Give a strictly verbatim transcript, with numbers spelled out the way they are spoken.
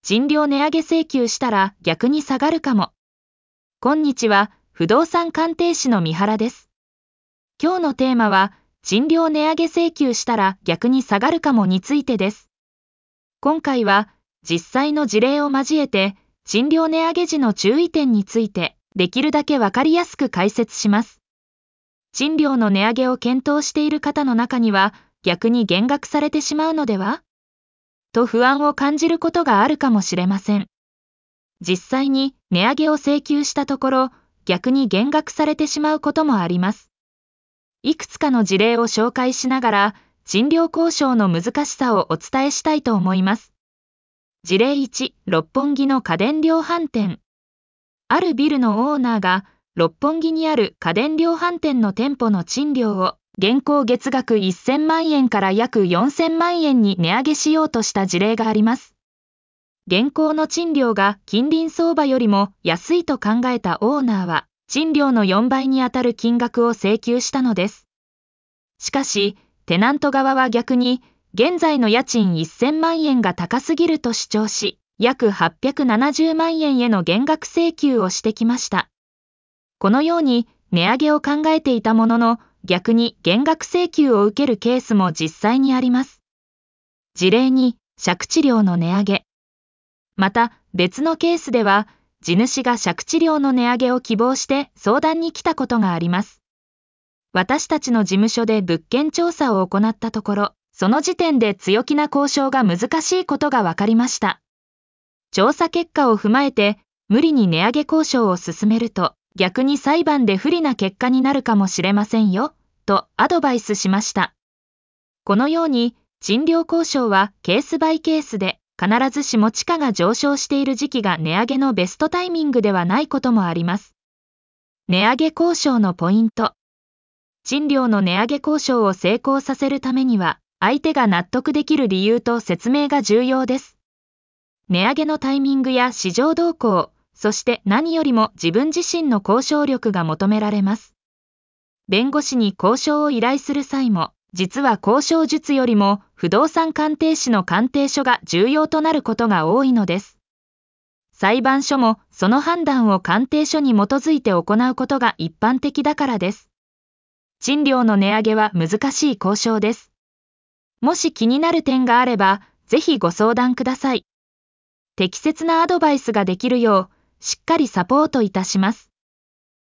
賃料値上げ請求したら逆に下がるかも。こんにちは、不動産鑑定士の三原です。今日のテーマは、賃料値上げ請求したら逆に下がるかもについてです。今回は、実際の事例を交えて、賃料値上げ時の注意点について、できるだけわかりやすく解説します。賃料の値上げを検討している方の中には、逆に減額されてしまうのではと不安を感じることがあるかもしれません。実際に値上げを請求したところ、逆に減額されてしまうこともあります。いくつかの事例を紹介しながら、賃料交渉の難しさをお伝えしたいと思います。事例いち、六本木の家電量販店。あるビルのオーナーが、六本木にある家電量販店の店舗の賃料を、現行月額せんまんえんから約よんせんまんえんに値上げしようとした事例があります。現行の賃料が近隣相場よりも安いと考えたオーナーは、賃料のよんばいにあたる金額を請求したのです。しかし、テナント側は逆に、現在の家賃せんまんえんが高すぎると主張し、約はっぴゃくななじゅうまんえんへの減額請求をしてきました。このように、値上げを考えていたものの、逆に減額請求を受けるケースも実際にあります。事例に、借地料の値上げ。また、別のケースでは、地主が借地料の値上げを希望して相談に来たことがあります。私たちの事務所で物件調査を行ったところ、その時点で強気な交渉が難しいことが分かりました。調査結果を踏まえて、無理に値上げ交渉を進めると、逆に裁判で不利な結果になるかもしれませんよ、とアドバイスしました。このように、賃料交渉はケースバイケースで、必ずしも地価が上昇している時期が値上げのベストタイミングではないこともあります。値上げ交渉のポイント。賃料の値上げ交渉を成功させるためには、相手が納得できる理由と説明が重要です。値上げのタイミングや市場動向、そして何よりも自分自身の交渉力が求められます。弁護士に交渉を依頼する際も、実は交渉術よりも不動産鑑定士の鑑定書が重要となることが多いのです。裁判所もその判断を鑑定書に基づいて行うことが一般的だからです。賃料の値上げは難しい交渉です。もし気になる点があれば、ぜひご相談ください。適切なアドバイスができるよう、しっかりサポートいたします。